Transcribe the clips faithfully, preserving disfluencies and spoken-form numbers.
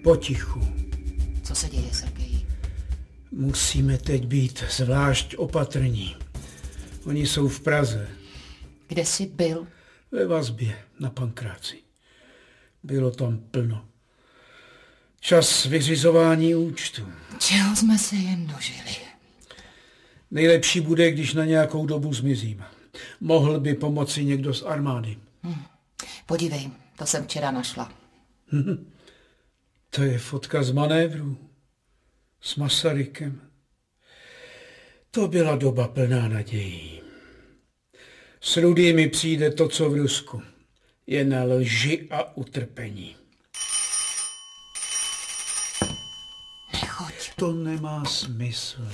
Potichu. Co se děje, Sergeji? Musíme teď být zvlášť opatrní. Oni jsou v Praze. Kde jsi byl? Ve vazbě na Pankráci. Bylo tam plno. Čas vyřizování účtu. Čeho jsme se jen dožili? Nejlepší bude, když na nějakou dobu zmizím. Mohl by pomoci někdo z armády. Hm. Podívej, to jsem včera našla. To je fotka z manévru. S Masarykem. To byla doba plná nadějí. S Rudými přijde to, co v Rusku. Jen lži a utrpení. Nechoď. To nemá smysl.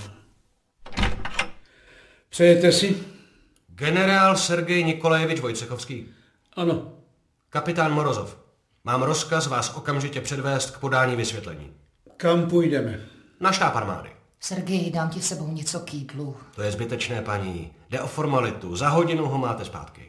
Přejete si? Generál Sergej Nikolajevič Vojcechovský. Ano. Kapitán Morozov. Mám rozkaz vás okamžitě předvést k podání vysvětlení. Kam půjdeme? Na štáb armády. Sergeji, dám ti sebou něco k jídlu. To je zbytečné, paní. Jde o formalitu. Za hodinu ho máte zpátky.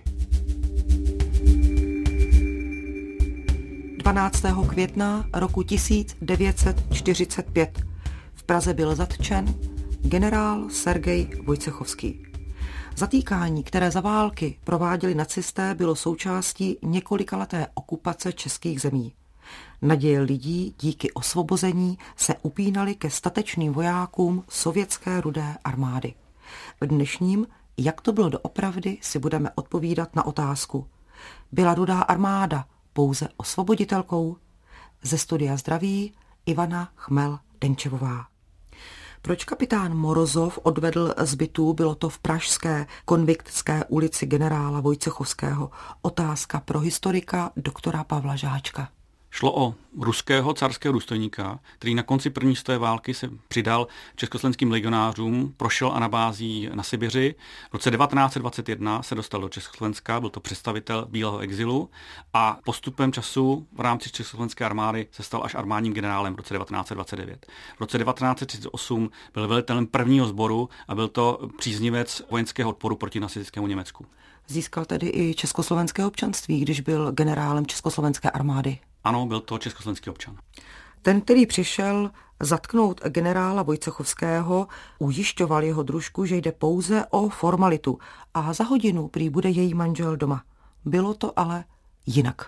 dvanáctého května roku tisíc devět set čtyřicet pět v Praze byl zatčen generál Sergej Vojcechovský. Zatýkání, které za války prováděli nacisté, bylo součástí několikaleté okupace českých zemí. Naděje lidí díky osvobození se upínaly ke statečným vojákům sovětské Rudé armády. V dnešním Jak to bylo doopravdy, si budeme odpovídat na otázku. Byla Rudá armáda pouze osvoboditelkou? Ze studia zdraví Ivana Chmel-Denčevová. Proč kapitán Morozov odvedl z bytů, bylo to v pražské Konviktské ulici generála Vojcechovského? Otázka pro historika doktora Pavla Žáčka. Šlo o ruského carského důstojníka, který na konci první světové války se přidal československým legionářům, prošel anabází na Sibiři. V roce devatenáct set dvacet jedna se dostal do Československa, byl to představitel bílého exilu a postupem času v rámci československé armády se stal až armádním generálem v roce devatenáct set dvacet devět. V roce devatenáct set třicet osm byl velitelem prvního sboru a byl to příznivec vojenského odporu proti nacistickému Německu. Získal tedy i československé občanství, když byl generálem československé armády. Ano, byl to československý občan. Ten, který přišel zatknout generála Vojcechovského, ujišťoval jeho družku, že jde pouze o formalitu a za hodinu prý bude její manžel doma. Bylo to ale jinak.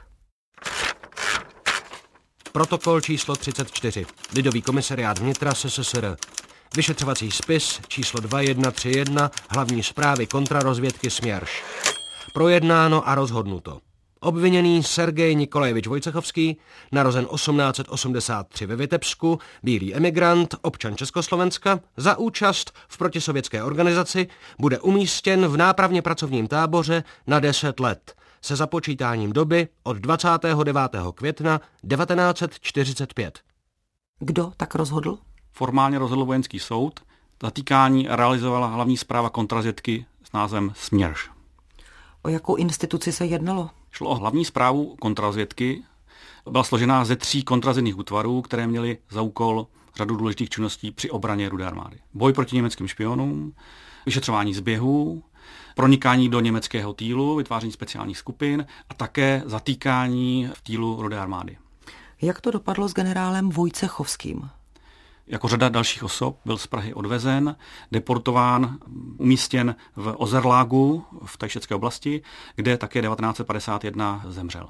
Protokol číslo třicet čtyři. Lidový komisariát vnitra S S S R. Vyšetřovací spis číslo dva jedna tři jedna hlavní zprávy kontrarozvědky Směrš. Projednáno a rozhodnuto. Obviněný Sergej Nikolajevič Vojcechovský, narozen osmnáct set osmdesát tři ve Vitebsku, bílý emigrant, občan Československa, za účast v protisovětské organizaci bude umístěn v nápravně pracovním táboře na deset let se započítáním doby od dvacátého devátého května devatenáct set čtyřicet pět. Kdo tak rozhodl? Formálně rozhodl vojenský soud. Zatýkání realizovala hlavní správa kontrarozvědky s názvem Směrš. O jakou instituci se jednalo? Šlo o hlavní správu kontrarozvědky. Byla složená ze tří kontrarozvědných útvarů, které měly za úkol řadu důležitých činností při obraně Rudé armády. Boj proti německým špionům, vyšetřování zběhů, pronikání do německého týlu, vytváření speciálních skupin a také zatýkání v týlu Rudé armády. Jak to dopadlo s generálem Vojcechovským? Jako řada dalších osob byl z Prahy odvezen, deportován, umístěn v Ozerlágu v Tajšetské oblasti, kde také devatenáct set padesát jedna zemřel.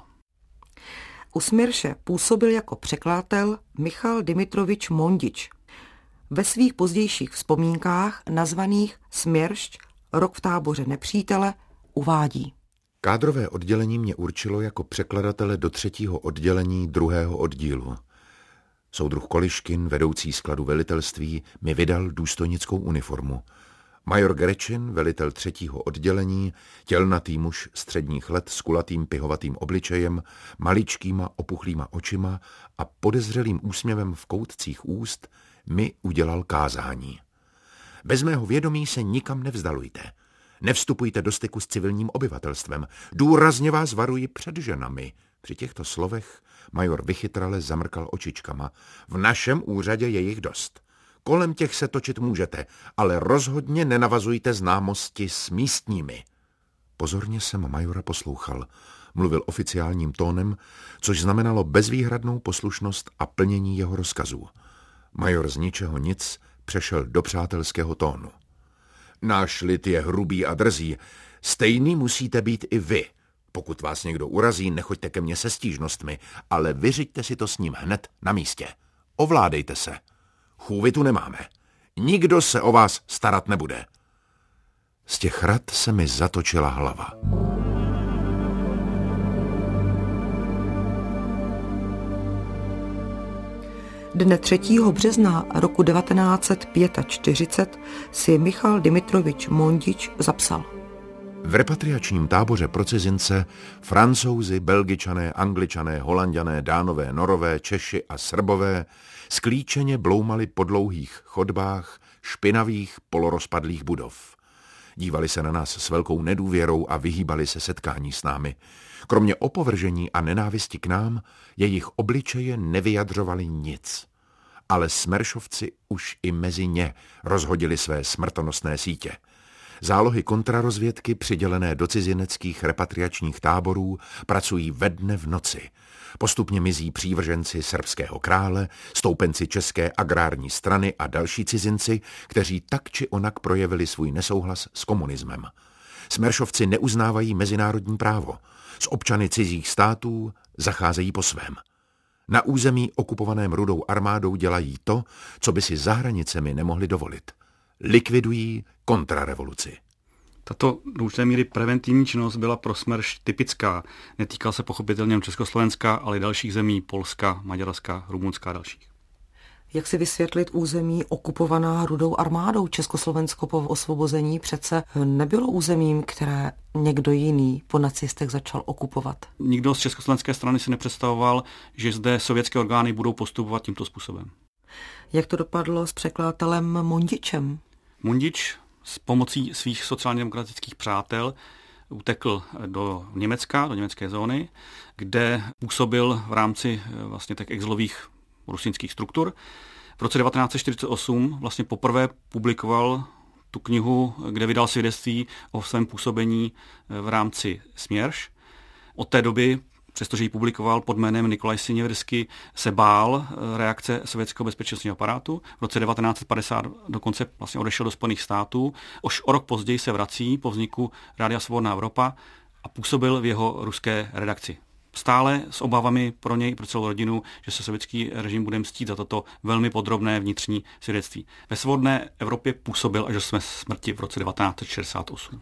U Směrše působil jako překladatel Michal Dimitrovič Mondič. Ve svých pozdějších vzpomínkách nazvaných Směršť, rok v táboře nepřítele, uvádí. Kádrové oddělení mě určilo jako překladatele do třetího oddělení druhého oddílu. Soudruh Koliškin, vedoucí skladu velitelství, mi vydal důstojnickou uniformu. Major Grečin, velitel třetího oddělení, tělnatý muž středních let s kulatým pihovatým obličejem, maličkýma opuchlýma očima a podezřelým úsměvem v koutcích úst, mi udělal kázání. Bez mého vědomí se nikam nevzdalujte. Nevstupujte do styku s civilním obyvatelstvem. Důrazně vás varuji před ženami. Při těchto slovech major vychytrale zamrkal očičkama. V našem úřadě je jich dost. Kolem těch se točit můžete, ale rozhodně nenavazujte známosti s místními. Pozorně jsem majora poslouchal. mluvil oficiálním tónem, což znamenalo bezvýhradnou poslušnost a plnění jeho rozkazů. Major z ničeho nic přešel do přátelského tónu. Náš lid je hrubý a drzý. Stejný musíte být i vy. Pokud vás někdo urazí, nechoďte ke mně se stížnostmi, ale vyřiďte si to s ním hned na místě. Ovládejte se. Chůvy tu nemáme. Nikdo se o vás starat nebude. Z těch rad se mi zatočila hlava. Dne třetího března roku devatenáct set čtyřicet pět si Michal Dimitrovič Mondič zapsal. V repatriačním táboře pro cizince Francouzi, Belgičané, Angličané, Holanďané, Dánové, Norové, Češi a Srbové sklíčeně bloumali po dlouhých chodbách špinavých polorozpadlých budov. Dívali se na nás s velkou nedůvěrou a vyhýbali se setkání s námi. Kromě opovržení a nenávisti k nám, jejich obličeje nevyjadřovali nic. Ale Smeršovci už i mezi ně rozhodili své smrtonosné sítě. Zálohy kontrarozvědky přidělené do cizineckých repatriačních táborů pracují ve dne v noci. Postupně mizí přívrženci srbského krále, stoupenci české agrární strany a další cizinci, kteří tak či onak projevili svůj nesouhlas s komunismem. Smeršovci neuznávají mezinárodní právo. S občany cizích států zacházejí po svém. Na území okupovaném Rudou armádou dělají to, co by si za hranicemi nemohli dovolit. Likvidují kontrarevoluci. Tato do určité míry preventivní činnost byla pro Smerš typická. Netýkal se pochopitelně Československa, ale i dalších zemí, Polska, Maďarska, Rumunska a dalších. Jak si vysvětlit území okupovaná Rudou armádou? Československo po osvobození přece nebylo územím, které někdo jiný po nacistech začal okupovat. Nikdo z československé strany si nepředstavoval, že zde sovětské orgány budou postupovat tímto způsobem. Jak to dopadlo s překladatelem Mondičem? Mondič s pomocí svých sociálně demokratických přátel utekl do Německa, do německé zóny, kde působil v rámci vlastně tak exilových rusínských struktur. V roce devatenáct set čtyřicet osm vlastně poprvé publikoval tu knihu, kde vydal svědectví o svém působení v rámci Směrš. Od té doby, přestože ji publikoval pod jménem Nikolaj Siněvrsky, se bál reakce sovětského bezpečnostního aparátu. V roce devatenáct set padesát dokonce vlastně odešel do Spojených států. Už o rok později se vrací po vzniku Rádia Svobodná Evropa a působil v jeho ruské redakci. Stále s obavami pro něj, pro celou rodinu, že se sovětský režim bude mstít za toto velmi podrobné vnitřní svědectví. Ve Svobodné Evropě působil až do své smrti v roce devatenáct set šedesát osm.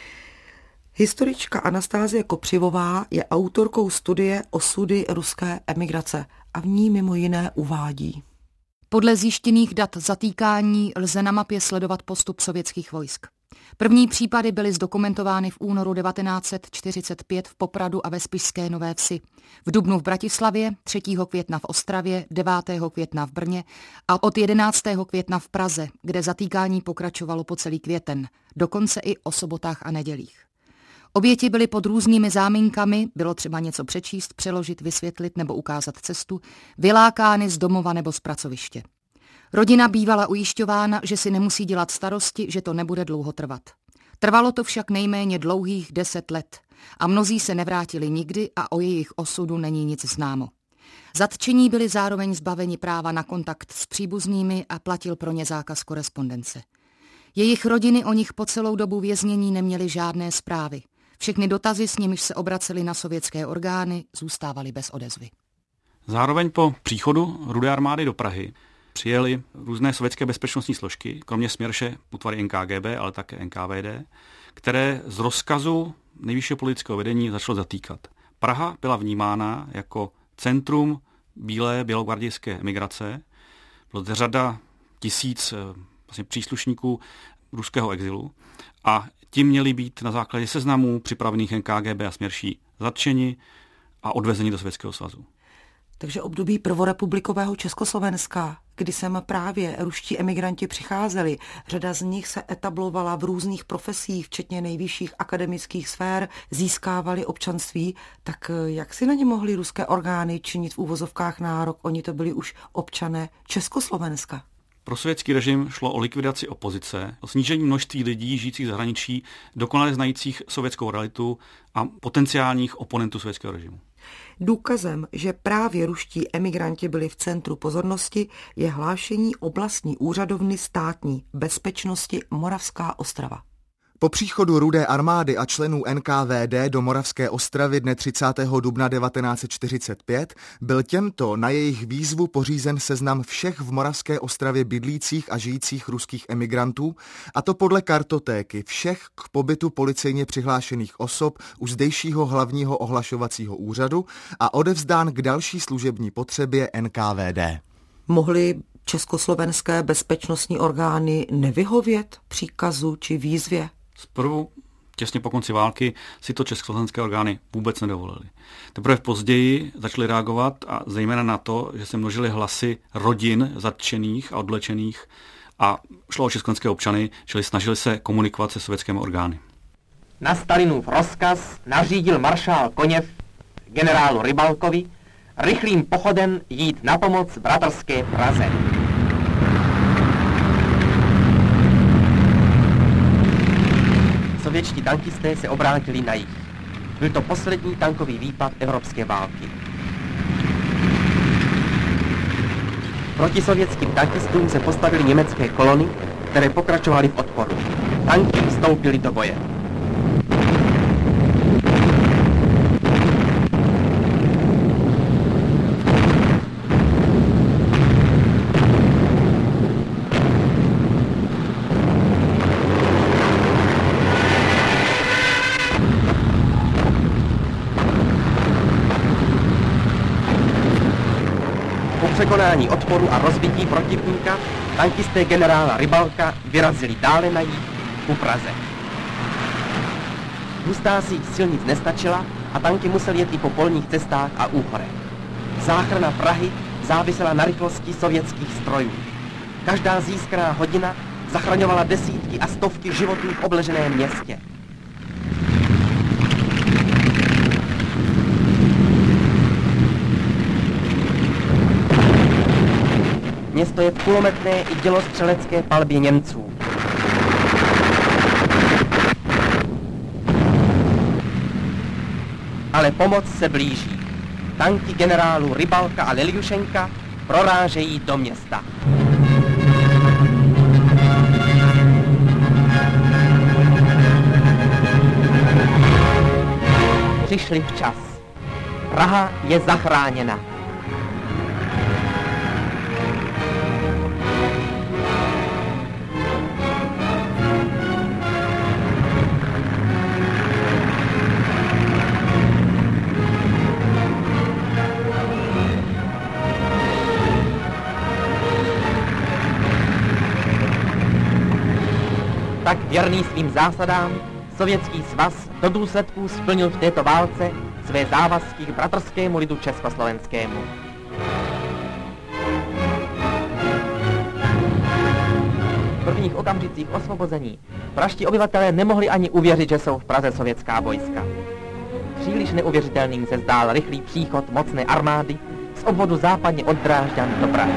Historička Anastázie Kopřivová je autorkou studie Osudy ruské emigrace a v ní mimo jiné uvádí. Podle zjištěných dat zatýkání lze na mapě sledovat postup sovětských vojsk. První případy byly zdokumentovány v únoru devatenáct set čtyřicet pět v Popradu a ve Spišské Nové Vsi, v dubnu v Bratislavě, třetího května v Ostravě, devátého května v Brně a od jedenáctého května v Praze, kde zatýkání pokračovalo po celý květen, dokonce i o sobotách a nedělích. Oběti byly pod různými záminkami, bylo třeba něco přečíst, přeložit, vysvětlit nebo ukázat cestu, vylákány z domova nebo z pracoviště. Rodina bývala ujišťována, že si nemusí dělat starosti, že to nebude dlouho trvat. Trvalo to však nejméně dlouhých deset let a mnozí se nevrátili nikdy a o jejich osudu není nic známo. Zatčení byli zároveň zbaveni práva na kontakt s příbuznými a platil pro ně zákaz korespondence. Jejich rodiny o nich po celou dobu věznění neměly žádné zprávy. Všechny dotazy, s nimiž se obraceli na sovětské orgány, zůstávaly bez odezvy. Zároveň po příchodu Rudé armády do Prahy přijeli různé sovětské bezpečnostní složky, kromě Směrše útvary N K G B, ale také N K V D, které z rozkazu nejvyššího politického vedení začalo zatýkat. Praha byla vnímána jako centrum bílé bělogvardějské emigrace. Bylo zde řada tisíc vlastně příslušníků ruského exilu a ti měli být na základě seznamů připravených N K G B a Směrší zatčeni a odvezeni do Sovětského svazu. Takže období prvorepublikového Československa, kdy sem právě ruští emigranti přicházeli, řada z nich se etablovala v různých profesích, včetně nejvyšších akademických sfér, získávali občanství, tak jak si na ně mohly ruské orgány činit v úvozovkách nárok? Oni to byli už občané Československa. Pro sovětský režim šlo o likvidaci opozice, o snížení množství lidí žijících v zahraničí, dokonale znajících sovětskou realitu a potenciálních oponentů sovětského režimu. Důkazem, že právě ruští emigranti byli v centru pozornosti, je hlášení oblastní úřadovny státní bezpečnosti Moravská Ostrava. Po příchodu Rudé armády a členů N K V D do Moravské Ostravy dne třicátého dubna devatenáct set čtyřicet pět byl těmto na jejich výzvu pořízen seznam všech v Moravské Ostravě bydlících a žijících ruských emigrantů, a to podle kartotéky všech k pobytu policejně přihlášených osob u zdejšího hlavního ohlašovacího úřadu a odevzdán k další služební potřebě N K V D. Mohly československé bezpečnostní orgány nevyhovět příkazu či výzvě? Zprvu, těsně po konci války, si to československé orgány vůbec nedovolily. Teprve později začaly reagovat a zejména na to, že se množily hlasy rodin zatčených a odvlečených a šlo o československé občany, čili snažili se komunikovat se sovětskými orgány. Na Stalinův rozkaz nařídil maršál Koněv generálu Rybalkovi rychlým pochodem jít na pomoc bratrské Praze. Sovětští tankisté se obrátili na jih. Byl to poslední tankový výpad evropské války. Proti sovětským tankistům se postavily německé kolony, které pokračovaly v odporu. Tanky vstoupily do boje. Překonání odporu a rozbití protivníka tankisté generála Rybalka vyrazili dále na jih ku Praze. Hustá síť silnic nestačila a tanky musely jet i po polních cestách a úchorech. Záchrana Prahy závisela na rychlosti sovětských strojů. Každá získaná hodina zachraňovala desítky a stovky životů v obleženém městě. Město je v kulometné i dělostřelecké palbě Němců. Ale pomoc se blíží. Tanky generálů Rybalka a Leljušenka prorážejí do města. Přišli včas. Praha je zachráněna. Tak věrný svým zásadám, Sovětský svaz do důsledků splnil v této válce své závazky k bratrskému lidu československému. V prvních okamžicích osvobození pražští obyvatelé nemohli ani uvěřit, že jsou v Praze sovětská vojska. Příliš neuvěřitelným se zdál rychlý příchod mocné armády z obvodu západně od Drážďan do Prahy.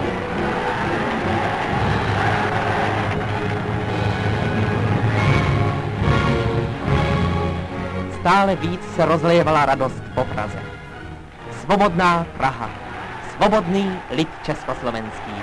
Stále víc se rozlévala radost po Praze. Svobodná Praha. Svobodný lid československý.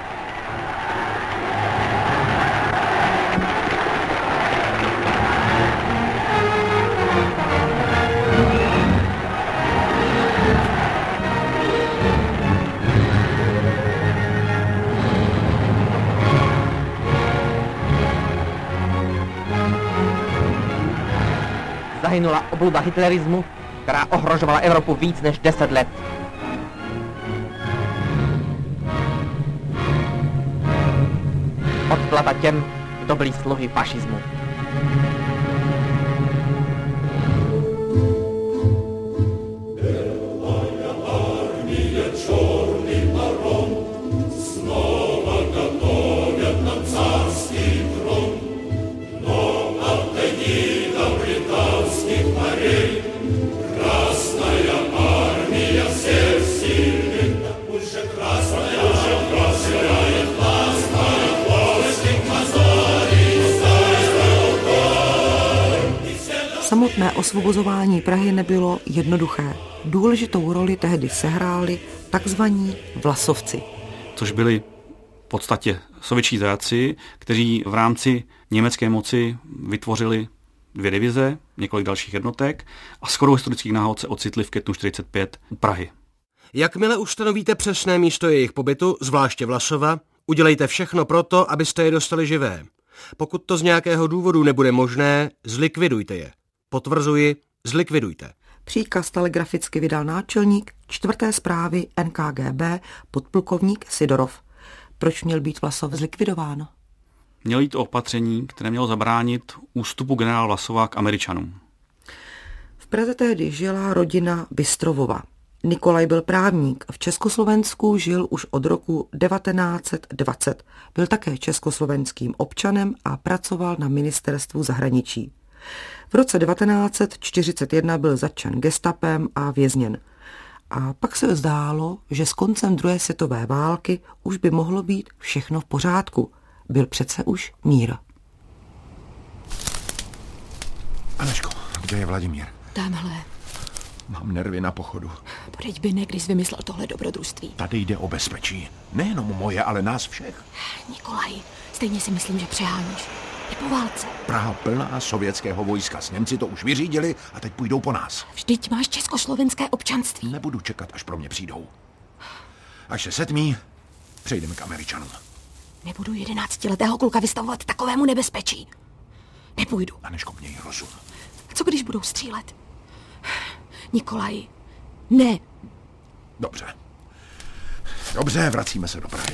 Zahynula obluda hitlerismu, která ohrožovala Evropu víc než deset let. Odplata těm, kdo byli sluhy fašismu. Красная, красная, красная, Samotné osvobozování Prahy nebylo jednoduché. Důležitou roli tehdy sehráli takzvaní vlasovci. Což byli v podstatě sovětští zajatci, kteří v rámci německé moci vytvořili dvě divize, několik dalších jednotek a shodou historických náhod se ocitli v květnu čtyřicet pět u Prahy. Jakmile ustanovíte přesné místo jejich pobytu, zvláště Vlasova, udělejte všechno proto, abyste je dostali živé. Pokud to z nějakého důvodu nebude možné, zlikvidujte je. Potvrzuji, zlikvidujte. Příkaz telegraficky vydal náčelník čtvrté správy N K G B podplukovník Sidorov. Proč měl být Vlasov zlikvidován? Mělo jít o opatření, které mělo zabránit ústupu generála Vlasova k Američanům. V Praze tehdy žila rodina Bystrovova. Nikolaj byl právník, v Československu žil už od roku devatenáct set dvacet. Byl také československým občanem a pracoval na ministerstvu zahraničí. V roce devatenáct set čtyřicet jedna byl zatčen gestapem a vězněn. A pak se zdálo, že s koncem druhé světové války už by mohlo být všechno v pořádku. Byl přece už mír. Aneško, kde je Vladimír? Tamhle. Mám nervy na pochodu. Podeď by ne, když jsi vymyslel tohle dobrodružství. Tady jde o bezpečí. Nejenom moje, ale nás všech. Nikolaj, stejně si myslím, že přeháníš. Je po válce. Praha plná sovětského vojska. S Němci to už vyřídili a teď půjdou po nás. Vždyť máš československé občanství. Nebudu čekat, až pro mě přijdou. Až se setmí, přejdeme k Američanům. Nebudu jedenáctiletého kluka vystavovat takovému nebezpečí. Nepůjdu. Aneško, měj rozum. Co když budou střílet? Nikolaj, ne. Dobře. Dobře, vracíme se do Prahy.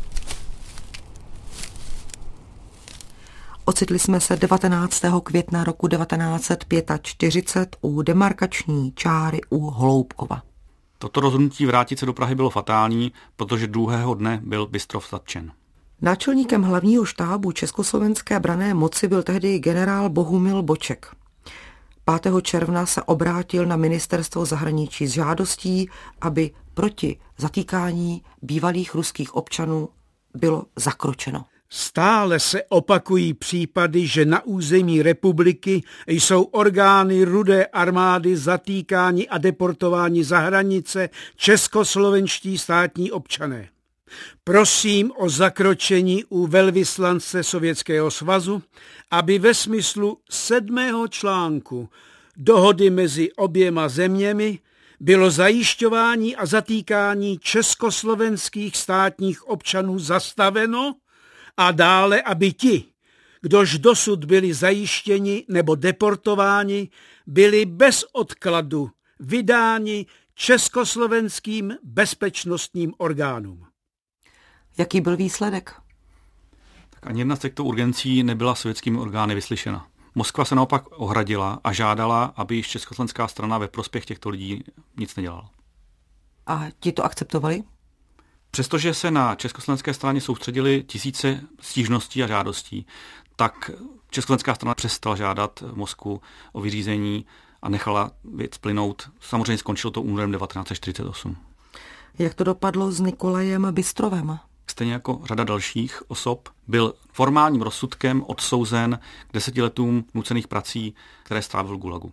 Ocitli jsme se devatenáctého května roku devatenáct set čtyřicet pět u demarkační čáry u Holoubkova. Toto rozhodnutí vrátit se do Prahy bylo fatální, protože druhého dne byl Bystrov zatčen. Náčelníkem hlavního štábu československé branné moci byl tehdy generál Bohumil Boček. pátého června se obrátil na ministerstvo zahraničí s žádostí, aby proti zatýkání bývalých ruských občanů bylo zakročeno. Stále se opakují případy, že na území republiky jsou orgány Rudé armády zatýkáni a deportováni za hranice českoslovenští státní občané. Prosím o zakročení u velvyslance Sovětského svazu, aby ve smyslu sedmého článku dohody mezi oběma zeměmi bylo zajišťování a zatýkání československých státních občanů zastaveno a dále, aby ti, kdož dosud byli zajištěni nebo deportováni, byli bez odkladu vydáni československým bezpečnostním orgánům. Jaký byl výsledek? Tak ani jedna z těchto urgencí nebyla sovětskými orgány vyslyšena. Moskva se naopak ohradila a žádala, aby již československá strana ve prospěch těchto lidí nic nedělala. A ti to akceptovali? Přestože se na československé straně soustředili tisíce stížností a žádostí, tak československá strana přestala žádat Moskvu o vyřízení a nechala věc plynout. Samozřejmě skončilo to únorem devatenáct set čtyřicet osm. Jak to dopadlo s Nikolajem Bystrovem? Stejně jako řada dalších osob byl formálním rozsudkem odsouzen k deseti letům nucených prací, které strávil v Gulagu.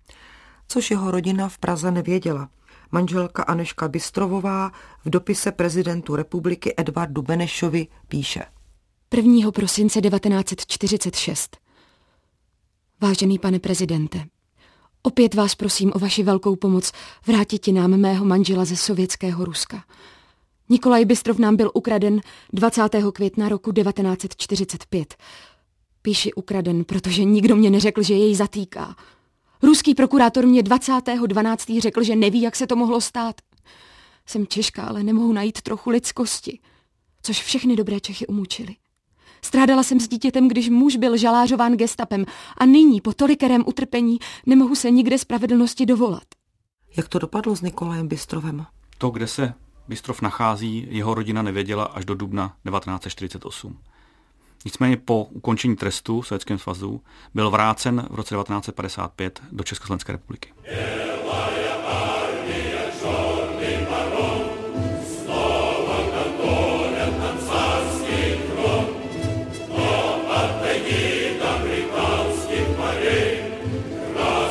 Což jeho rodina v Praze nevěděla. Manželka Aneška Bystrovová v dopise prezidentu republiky Edvardu Benešovi píše. prvního prosince devatenáct set čtyřicet šest. Vážený pane prezidente, opět vás prosím o vaši velkou pomoc vrátit nám mého manžela ze sovětského Ruska. Nikolaj Bystrov nám byl ukraden dvacátého května roku devatenáct set čtyřicet pět. Píši ukraden, protože nikdo mě neřekl, že jej zatýká. Ruský prokurátor mě dvacátého dvanáctého řekl, že neví, jak se to mohlo stát. Jsem Češka, ale nemohu najít trochu lidskosti, což všechny dobré Čechy umučili. Strádala jsem s dítětem, když muž byl žalářován gestapem a nyní, po tolikerém utrpení, nemohu se nikde spravedlnosti dovolat. Jak to dopadlo s Nikolajem Bystrovem? To, kde se Bystrov nachází, jeho rodina nevěděla až do dubna devatenáct set čtyřicet osm. Nicméně po ukončení trestu v Sovětském svazu byl vrácen v roce devatenáct set padesát pět do Československé republiky. Африканских морей,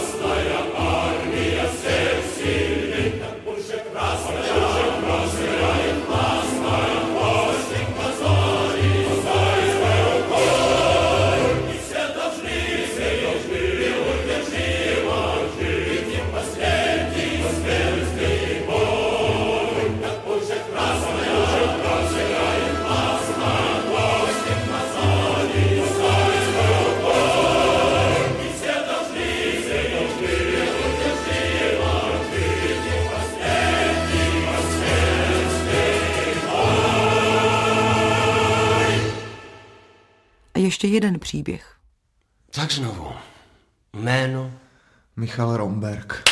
ještě jeden příběh. Tak znovu. Jméno? Michal Romberg.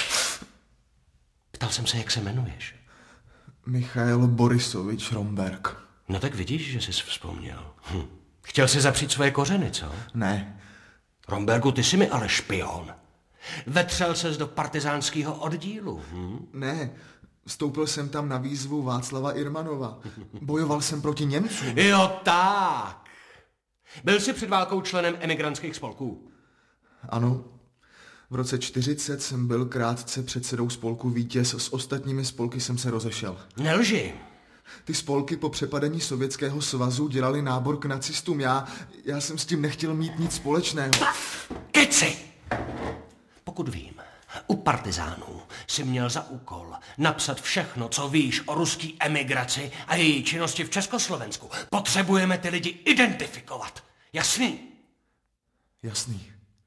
Ptal jsem se, jak se jmenuješ. Michail Borisovič Romberg. No tak vidíš, že jsi vzpomněl. Hm. Chtěl jsi zapřít svoje kořeny, co? Ne. Rombergu, ty jsi mi ale špion. Vetřel ses do partizánského oddílu. Hm? Ne, vstoupil jsem tam na výzvu Václava Irmanova. Bojoval jsem proti Němcům. Jo, tak. Byl jsi před válkou členem emigrantských spolků? Ano. V roce čtyřicet jsem byl krátce předsedou spolku Vítěz, s ostatními spolky jsem se rozešel. Nelži. Ty spolky po přepadení Sovětského svazu dělali nábor k nacistům. Já, já jsem s tím nechtěl mít nic společného. Keci! Pokud vím, u partizánů si měl za úkol napsat všechno, co víš o ruský emigraci a její činnosti v Československu. Potřebujeme ty lidi identifikovat. Jasný? Jasný.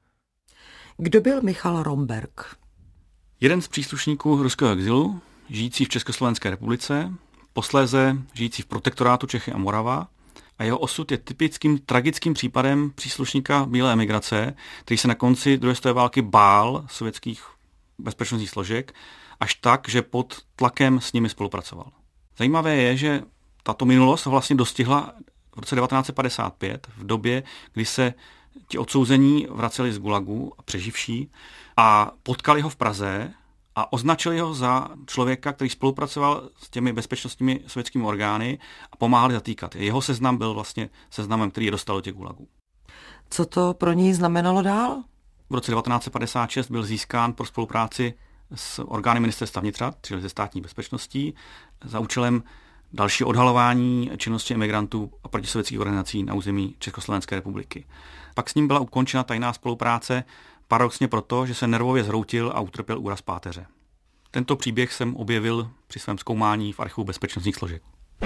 Kdo byl Michal Romberg? Jeden z příslušníků ruského exilu, žijící v Československé republice, posléze žijící v protektorátu Čechy a Morava, a jeho osud je typickým tragickým případem příslušníka bílé emigrace, který se na konci druhé světové války bál sovětských bezpečnostních složek, až tak, že pod tlakem s nimi spolupracoval. Zajímavé je, že tato minulost vlastně dostihla v roce devatenáct set padesát pět, v době, kdy se ti odsouzení vraceli z gulagu a přeživší a potkali ho v Praze a označili ho za člověka, který spolupracoval s těmi bezpečnostními sovětskými orgány a pomáhali zatýkat. Jeho seznam byl vlastně seznamem, který je dostal do těch gulagů. Co to pro něj znamenalo dál? V roce devatenáct set padesát šest byl získán pro spolupráci s orgány ministerstva vnitra, čili ze státní bezpečností, za účelem další odhalování činnosti emigrantů a protisovětských organizací na území Československé republiky. Pak s ním byla ukončena tajná spolupráce, paradoxně proto, že se nervově zhroutil a utrpěl úraz páteře. Tento příběh jsem objevil při svém zkoumání v archivu bezpečnostních složek.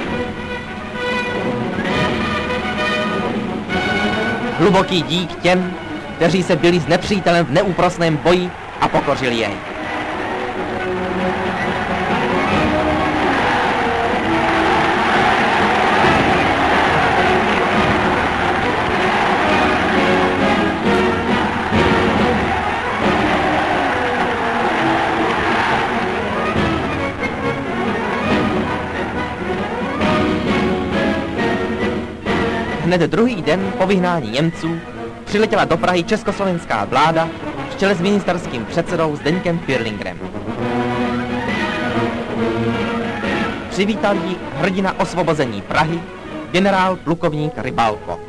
Hluboký dík těm, kteří se byli s nepřítelem v neúprosném boji a pokořili jej. Hned druhý den po vyhnání Němců přiletěla do Prahy československá vláda v čele s ministerským předsedou Zdeňkem Pirlingrem. Přivítal ji hrdina osvobození Prahy, generál plukovník Rybalko.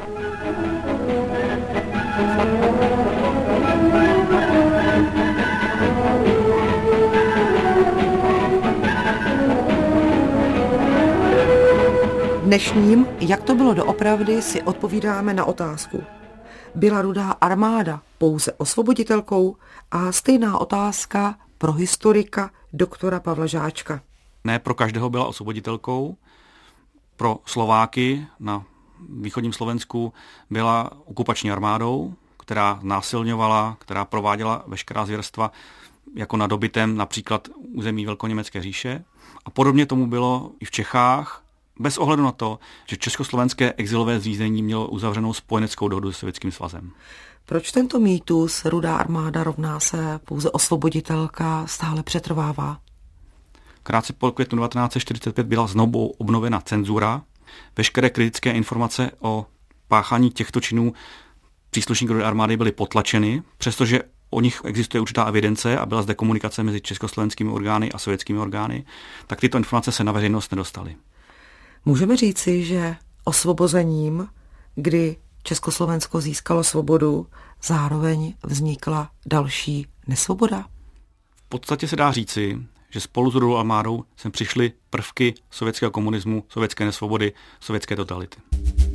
Dnešním, jak to bylo doopravdy, si odpovídáme na otázku. Byla Rudá armáda pouze osvoboditelkou? A stejná otázka pro historika doktora Pavla Žáčka. Ne pro každého byla osvoboditelkou. Pro Slováky na východním Slovensku byla okupační armádou, která násilňovala, která prováděla veškerá zvěrstva jako na dobytém například území Velkoněmecké říše. A podobně tomu bylo i v Čechách, bez ohledu na to, že československé exilové zřízení mělo uzavřenou spojeneckou dohodu s Sovětským svazem. Proč tento mýtus Rudá armáda rovná se pouze osvoboditelka stále přetrvává? Krátce po květnu devatenáct set čtyřicet pět byla znovu obnovena cenzura. Veškeré kritické informace o páchání těchto činů příslušníků Rudé armády byly potlačeny, přestože o nich existuje určitá evidence a byla zde komunikace mezi československými orgány a sovětskými orgány, tak tyto informace se na veřejnost nedostaly. Můžeme říci, že osvobozením, kdy Československo získalo svobodu, zároveň vznikla další nesvoboda? V podstatě se dá říci, že spolu s Rudou armádou sem přišly prvky sovětského komunismu, sovětské nesvobody, sovětské totality.